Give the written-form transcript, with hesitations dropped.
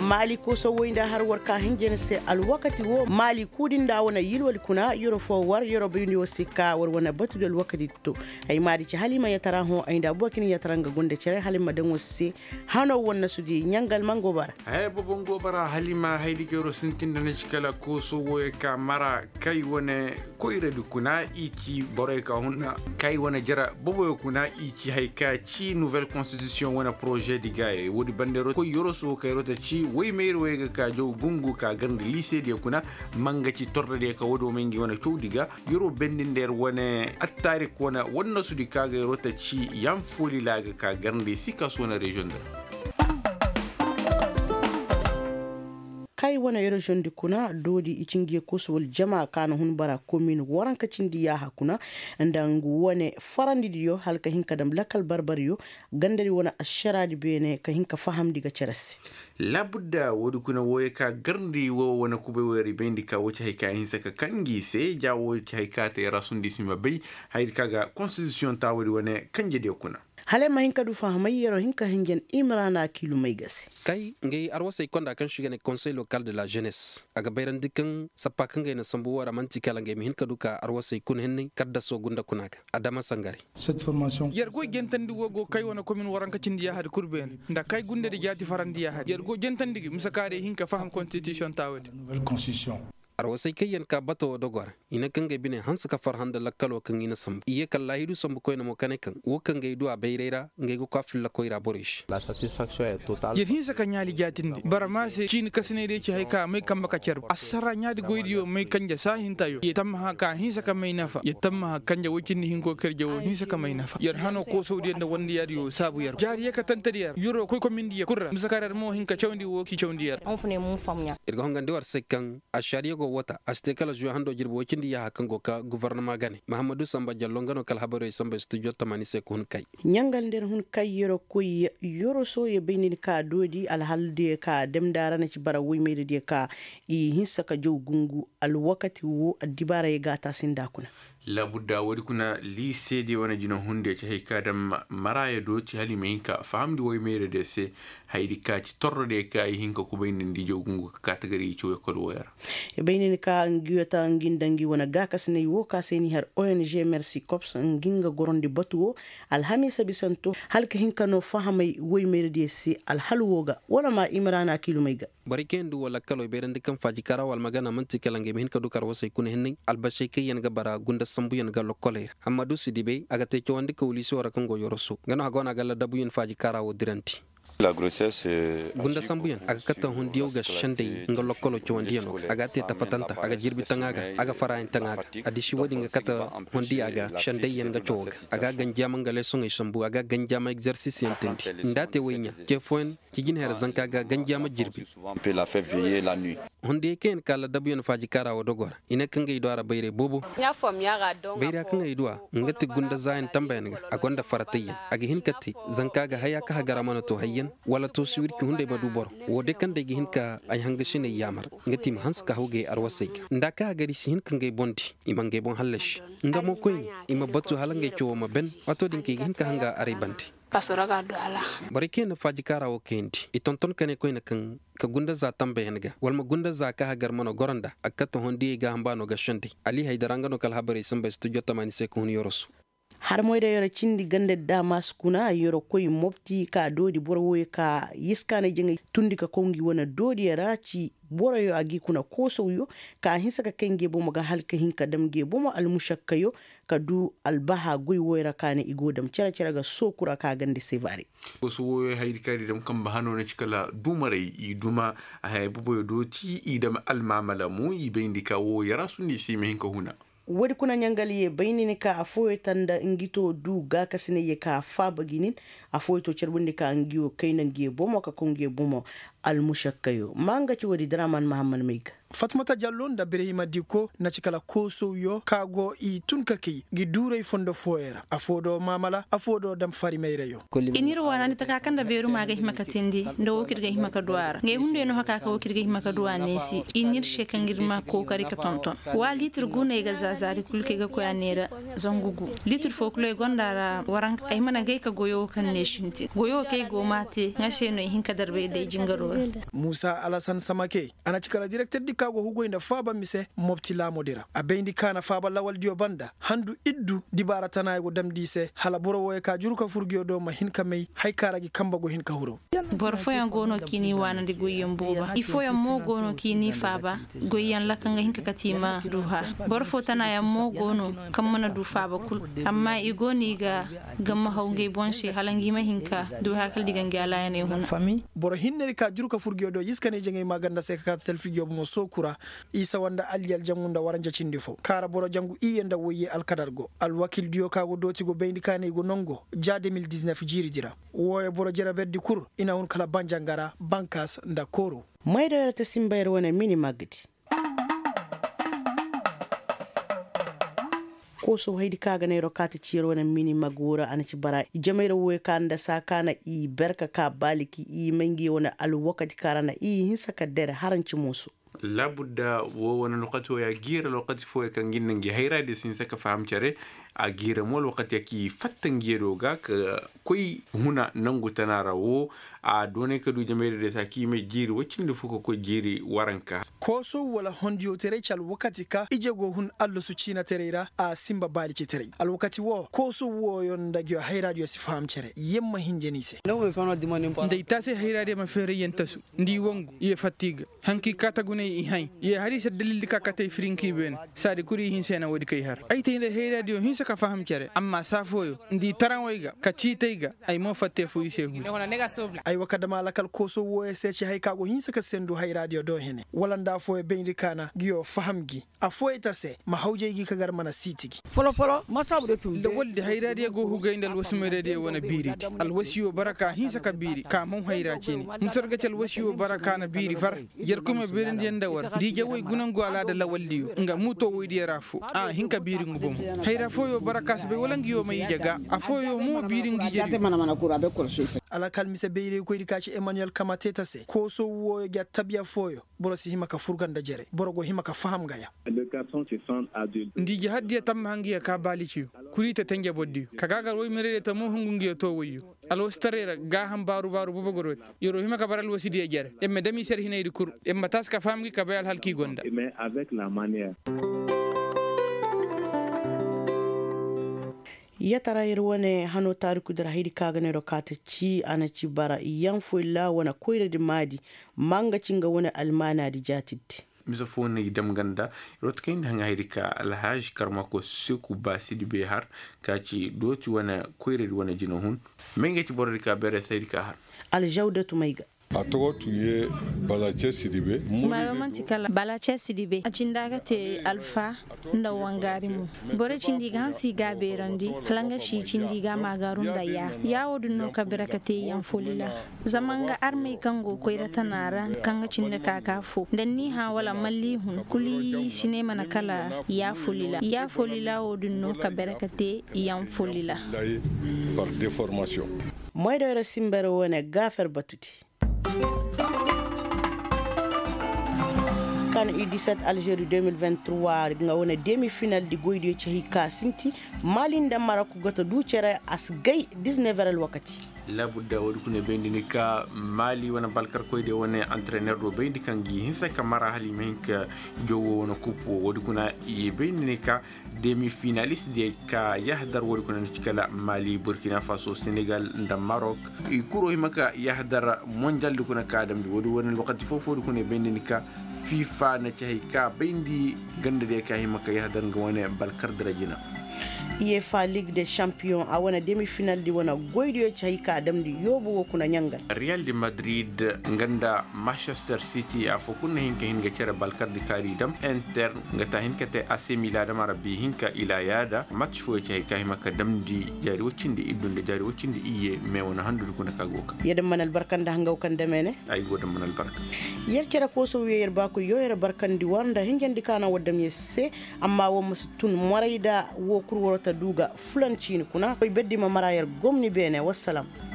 mali ko so woynda har warka hinjene se al wakati wo mali kudinda wona yilwal kuna yoro fo war yoro bindi o sikka war wona batudol wakati to ay mari ci halima yatara ho aynda bokin yataranga gonde cere halima den wosse hano wonna sudi nyangal mango bara ay bobongo bara halima haydi kero sintinda ne cikala ko so woy ka mara kay wona koyre du kuna ici bore ka hunna kay wona jara bobo kuna ici hayka ci nouvelle constitution wona projet di gaay wodi bandero ko yoro so kay rota ci way meero way ka jow gungu ka gande lycée de kuna manga ci torde de ka wodo mengi wona cowdiga yoro bendindeer wona attari ko wona wonna sudi kaga rota ci yam foli laga ka gande sika sona region de kai wana yero jondi kuna dodi ichingie kuswol jama kana hun bara commune waranka cindi ya hakuna ndangu wane farandi diyo halka hinka dam lakal barbariyo gandari wana asharadi bene ka hinka faham diga cerasi labudda wodi kuna woye ka garndi wo wana kube weri bendi ka woci hayka hinsa ka kangi se ja woci hayka te rasundi sima bay haydi kaga constitution ta wodi wane kanje de kuna hale ma hinka du fahamay yero hinka hingen imrana kilu may gasi kai ngay arwasay konda kan shigane conseil local de la jeunesse aga bayran dikan sappa kan ngay na sambu wara manti kala ngay hinka du ka arwasay kun henni kadda so gunda kunaka adama sangare cette formation yergo gentandi wogo kay wona commune waranka cindi ya had kurben nda kay gunde de jati farandi ya had yergo gentandi musakare hinka faham constitution tawde nouvelle constitution arwasay kayen ka bato dogora ina kan ngay bine hansa ka farhanda lakkalo kan ina sam iye kallahi du sambu koyna mo kanekan wo kan ngay du abayreira ngay go kafil la koyra borish la satisfaction est totale yen hinsa ka nyaali jatindi barama se cin kasine de ci hayka may kamba ka cerb asara nyaadi goydiyo may kanja sa hintayo ye tamma ka hinsa ka may nafa ye tamma kanja wocindi hinko kerjewo hinsa ka may nafa yer hano ko sowdi en wondi yar yo sabu yar jari ka tantari yar yuro koy ko mindi kurra musakarar mo hinka chawndi wo ki chawndi yar on fune mu famnya irgo hangandi war sekkan ashariya go wata aste kala jo hando jirbo kindi ya hakango ka gouvernement gane Mahamadou Samba Diallo ngano kala habaro samba studio tamani se ko hun kay nyangal nder hun kay yoro koy yoro so ye benin ka dodi al halde ka dem darana ci bara wi meede de ka i hinsa ka jow gungu al wakati wo dibara ye gata sinda kuna labudda wodi kuna lycée de wana jino hunde ci hayka dam maraya do ci hali me hinka famdi woy mere de se haydi ka ci torrode ka hinka ko bayni ndi jogungu category ci ko woyar e bayni ka ngiyata ngindangi wana gaka sene wo ka seni har ONG Merci Cops nginga gorondi batuwo alhamisa bisanto halka hinka no fahamay woy mere de se al halwoga wala ma imrana kilumayga barikendu wala kalo berandi kan faji kara wal magana manti kalange min ka dukar wasay kun henni albashay kayen ga bara gunda sambu yen ga lokole Hamadou Sidibe aga te chawandi ko lisi wara kan go yoroso ngano agona galla dabu yen faji kara wo diranti la grossesse gunda sambuyan aga kata hondiyo ga shande nga lokolo chawandi no aga te tafatanta aga jirbi tangaga aga farain tangaga adishi wadi nga kata hondi aga shande yen ga choga aga ganjama nga lesonga sambu aga ganjama exercice yentendi ndate wenya ke foen kigin her zanka aga ganjama jirbi peut la faire veiller la nuit hondi ken kala dabu yen faji kara wo dogora ina kanga idwara bayre bobo nya fam ya ga don bayra kanga idwa ngati gunda zain tambayen ga agonda faratayen aga hinkati zanka ga haya ka hagara mana to hayyen wala to siwir ki hunde madu bor wode kan de hinka ay hanga shine yamar ngati ma hanska hoge arwasai ndaka gari si hinka ngay bondi imange bon halash ngamo koy ima batu halange cho ma ben wato dinki hinka hanga ari bandi pasora ga dala barike na faji kara wo kendi itonton kane koy na kan ka gunda za tambe henga walma gunda za ka hagar mano goranda akata hondi ga hambano ga shandi ali haydaranga no kal habari samba studio tamani se ko hun yorosu har moyda yoro cindi gande damas kuna yoro koy mopti ka dodi borwoy ka yiskana jenga tundi ka kongi wona dodi raci boroyo agi kuna kosoyo ka hinsa ka kenge bomo ga halka hinka damge bomo almushakkayo ka du albaha goy woyra kane igodam cara ga sokura ka gande sevari so woy haydi kadi dam kam bahano na cikala dumare i duma hay bobo do ti idam almamala mu i bendi ka wo yara sundi si me hinka huna wadi kuna nyangali ye bayni ka afoye tanda ngito du ga kasine ye ka fa baginin afoye to cerbundi ka ngiyo kaynan giye bomo ka kongiye bomo al mushakkayo manga ci wadi draman Muhammad Meiga Fatmata Jallo da Birahima Diko na cikala koso yo kago i tunkaki gi duray fondo foera afodo mamala afodo dam fari meyreyo inir wana ni taka kanda beru maga himakatindi ndo wokirga himakadwara nge hunde no haka ka wokirga himakadwa nesi inir shekangir ma ko kari ka tonton wa litre gune ga zazari kulke ga ko yanera zongugu litre fokule gondara waran ay mana gay ka goyo kan neshinti goyo kay go mate ngashe no hinka darbe de jingaro Musa Alasan Samake ana cikala directeur di kago hugo inda faba mise mobti la modira abendi kana faba lawal dio banda handu iddu dibara tanay go damdise hala boro woy ka juruka furgiyo do ma hinka may haykara gi kamba go hinka huro bor foya gono kini wana di goyem boba ifo ya mo gono kini faba goyen lakanga hinka katima duha bor fo tanaya mo gono kamana du faba kul amma igoni ga gamma hawnge bonshi halangi ma hinka duha kal digange ala yana huna fami bor hinne ka juruka furgiyo do yiskane jenge maganda se ka telfigiyo mo sokura isa wanda aliyal jangunda waranja cindi fo kara boro jangu iyenda woyi alkadargo alwakil diyo kago doti go bendi kane go nongo ja 2019 jiri dira woya boro jara beddi kur ina on kala banjangara bankas nda koro mayda yarata simbayar wana mini magdi ko so haydi kaga ne rokata ciyar wana mini magura anaci bara jamaira woy kanda sakana i berka ka baliki i mangi wana alwakati karana i hinsa kadere haranci musu labudda wo wona loqato ya gira loqati fo kan ginnangi hayrade sin saka faham care a gira mo loqati yaki fattangi do ga koy huna nangu tanara wo a done ka du jamere de saki me jiri wacinde fuko ko jiri waranka koso wala hondio tere chal wakati ka ijego hun allo su china tereira a simba bali ci tere al wakati wo koso wo yon dagyo hayrade si faham care yemma hinjenise ndey tase hayrade ma fere yentasu ndi wongu ye fatiga hanki katagune i hay ye harisa dalil ka katay frinki ben sadi kuri hin sena wodi kay har ay tinde hayrade yo hin saka faham care amma safoyo ndi taranwayga ka citayga ay mo fatte fu yise ay wakada malakal koso wo seci hay kago hin saka sendu hay radio do hene walanda fo e bendi kana giyo fahamgi a fo etase ma hawjeegi ka gar mana sitigi folo masabu de tum le wolde hay radio go hu gaynal wasme radio wona biri al wasiyo baraka hin saka biri ka mon hayra cini musarga cal wasiyo baraka na biri far yerkume berendi yanda war di jawoy gunango ala da lawaldiyo nga muto woydi rafu a hinka biri ngubum hayra fo yo baraka be walangi yo may jaga a fo yo mo biri ngi jeri mana kura be ko sulfe ala kalmise beire ko dikaci Emmanuel Kamateta se ko so wo ya tabia foyo borosi himaka furganda jere borogo himaka faham gaya ndi jihaddi tam hangi ka balici kurita tenge boddi kaga roy merede to mo hungungi to woyu alo starera ga ham baru bubo gorot yoro himaka baral wasidi jere emme demi ser hinaydi kur emme taska famgi ka bayal halki gonda mais avec la manière ya tarayir wane hano tariku da rahidi kaga ne rokata ci ana ci bara yan fulla wana koyre di madi manga cinga wane almana di jatitti misafone idam ganda rot kain hanga hirika alhaj karmako suku basidi behar kaci doti wana koyre di wana jinohun menga ci borrika bere sayidika har aljawdatu mayga a tɔgɔ tun ye Balacɛ Sidibe. Maromantikala Balacɛ Sidibe a cindaga te alfa nda wangari mu bore cindiga hansi ga berandi halanga shi cindiga magarun da ya wodu no kabira kate yan folila zamanga armai kango koira tanara kanga cinda kaka fo dan ni ha wala malli hun kuli sinema na kala ya folila wodu no kabira kate yan folila par déformation moy do simbere wona gafer batuti kan U17 Algérie 2023 nga wona demi-finale di goydi ci ka sinti malinda Maroc gota du cere asgay 19 wakati labudda wodi kune bendi ni ka mali wana balkar koyde wona entraîneur do bendi kangi hinsa kamara halima hinka jowo wona coupe wodi kuna e bendi ni ka demi finaliste de ka yahdar wodi kuna ni kala mali burkina faso senegal nda maroc e kuro himaka yahdar mondial de kuna ka dam wodi wona wakati fofo wodi kuna bendi ni ka fifa na ci ka bendi gande de ka himaka yahdar nga wona balkar darajina UEFA Ligue des Champions a wana demi-final di wana goydiyo chahika adam di yobu kuna nyangal. Real de Madrid nganda Manchester City a fokuna hinga chere balkar di kari dam Inter ngata te AC Milan mara bi hinka ila yada match fo chahika himaka dam di jari wocinde idunde jari wocinde iye me wana handu kuna kagoka. Yedam manal barkanda hanga ukanda mene ay godam manal barka. Yer chere ko so yer ba ko yoyere barkandi wanda hingendi kana wadam yesse amma wo mustun moraida wo kurwota duga fulancini kuna koy beddi ma marayar gomni bene wassalam.